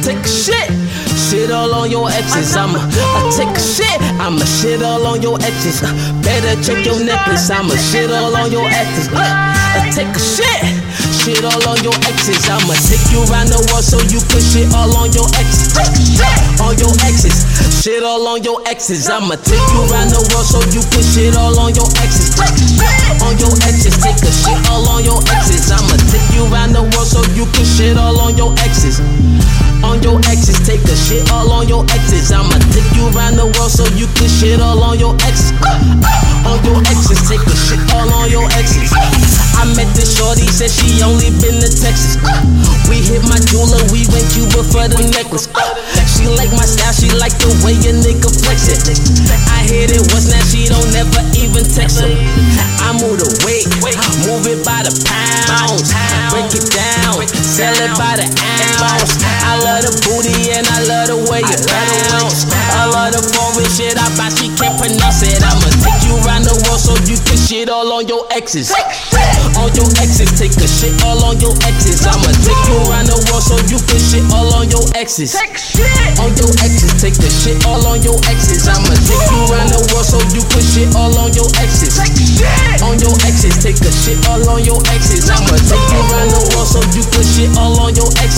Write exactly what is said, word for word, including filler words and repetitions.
take a shit. Shit all on your exes. I'ma uh, take a shit. I'ma shit all on your exes. Uh, better check your necklace. I'ma shit all on your exes. Uh, uh, take a shit. Shit all on your exes. I'ma take you around the world so you can shit all on your exes. On your exes. Shit all on your exes. I'ma take you around the world so you can shit all on your exes. On your exes. Take a shit all on your exes. I'ma take you around the world so you can shit all on your exes. On your exes, take a shit all on your exes. I'ma take you around the world so you can shit all on your exes. On your exes, take a shit all on your exes. I met this shorty, said she only been to Texas. We hit my jeweler, we went Cuba for the necklace. She like my style, she like the way a nigga flex it. I hit it once, now she don't never even text her. I move the weight, move it by the pounds, break it down, sell it by the ounce. I love the booty and I love the way you bounce. I love the foreign shit I buy, she can't pronounce it. I'ma take you around the world so you can shit all on your exes. On your exes, take a shit all on your exes. I'ma take you around the world so you can shit all on your exes. On your exes, take a shit all on your exes. I'ma take you around the world so you can shit all on your exes. On your exes, take a shit all on your exes. I'ma take you around the world so you can shit all on your exes.